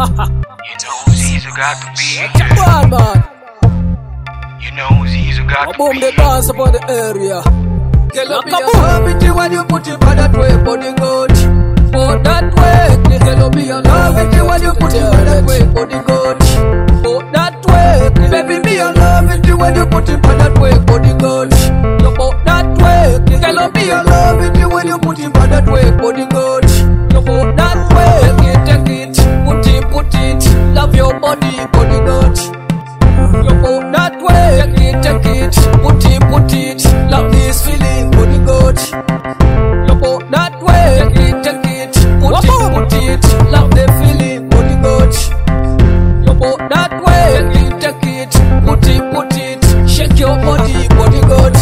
You know who's easy got to be. Bad man. You know who's easy got to Boom be. the dance upon the area. Hello, be a love it when you put it by that way, body good. For that way, hello, be a love it when you put it by that way, body good. For that way, baby, be a love it when you put it by that way, body good. For that way, hello, be a love it when you put it by that way, body good. For that way, take it, put it, love your body, body good. For that way, take it, put it, love this feeling, body good. For that way, take it, put it, love the feeling, body good. For that way, take it, put it, shake your body, body good.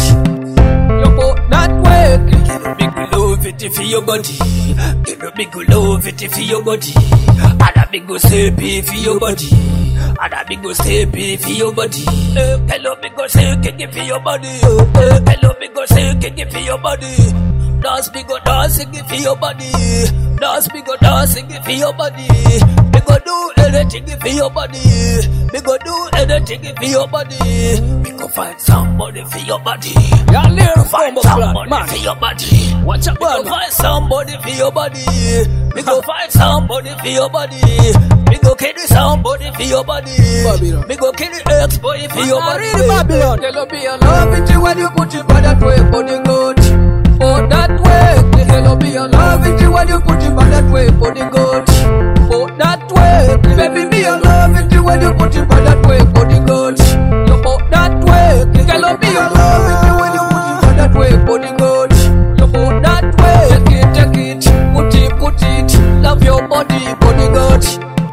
For that way, get a big love it for your body, get a big love it for your body, and a big sleepy for your body. And a big go sleepy for your body. Hello, big go sleepy for your body. Hello, big go sleepy for your body. Dance, big go dancing for your body. Dance, big go dancing for your body. Big go do anything for your body. Big go do anything for your body. Big go find somebody for your body. Find somebody for your body. Watch out, big go find somebody for your body. Big go find somebody for your body. Big go carry somebody for your body. Babylon. Big go carry ex-boy for your body. Babylon. Hello, be a love it when you put it by that way, body good. For that way, hello, be a love it when you put it by that way, body good. For that way, baby, be a love it when you put it by that way, body good. For that way, hello, be a love it when you put it by that way, body good. For that way, take it, put it, love your body, body good.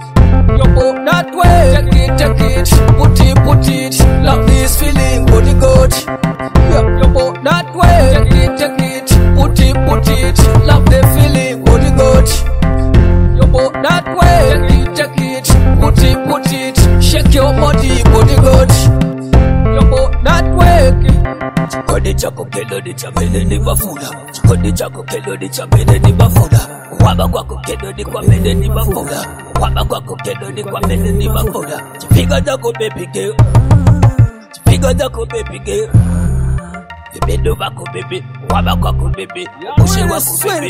For that way, take it, put it, love this feeling, body good. For that way, take it, put it, love the feeling, body good. For that way, take it, put it, shake your body, body good. For that way, chikoni chako kelodi cha mbele ni mafuta, chikoni chako kelodi cha mbele ni mafuta, waba kwako kelodi kwa mbele ni mafuta, waba kwako kelodi kwa mbele ni mafuta, chipiga zako baby girl, chipiga zako baby girl, vipendo vako baby, waba kwako baby, ushe wako baby.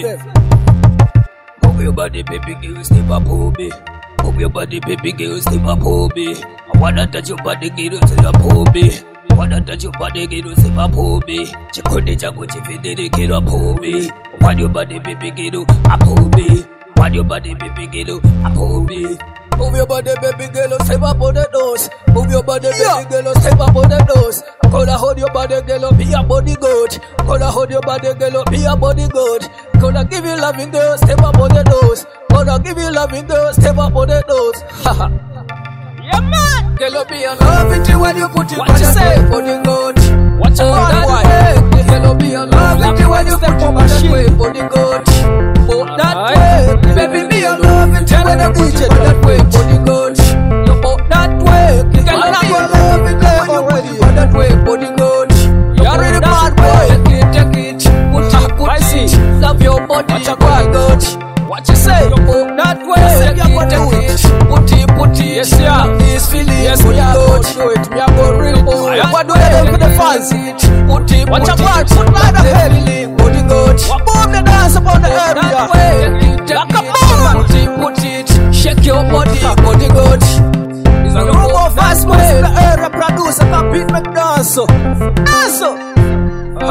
Move your body baby girl, step up me. Move your body baby girl, step up me. I wanna touch your body girl, step up me. Wanna touch your body, get to save up for me. Chikoni chako chifidiri, get up for me. Want your body, baby, get up for me. Want your body, baby, get up for me. Move your body, baby, girl, step up on the nose. Move your body, baby, girl, step up on the nose. Gonna hold your body, girl, be a body good. Gonna hold your body, girl, be a body good. Gonna give you loving, girl, step up on the nose. Gonna give you loving, girl, step up on the nose. Haha. Yeah, man. Girl, be a love it when you put it by that way, body good. Watch out, that boy. way. Girl, be a love it when you put it by that way, body good. For that way, baby, be a love it when you put it by that way, body good. For that way, girl, be a love it when you put it by that way, body good. You're really bad boy. Take it, put it, love your body, body good. What you say? For that way, take it, put it, Yes, yeah. this feeling, Yes, me I go do it. Me I go really do it. I go do it for the fans. Watch out, boy. Put my head. Body good. What boom the dance upon the area? That way, Like a bomb. put it, shake your body, body good. It's a room of fast boys in the area. Producer can beat me dance.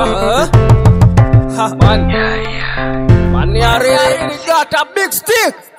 Man, man, you really got a big stick.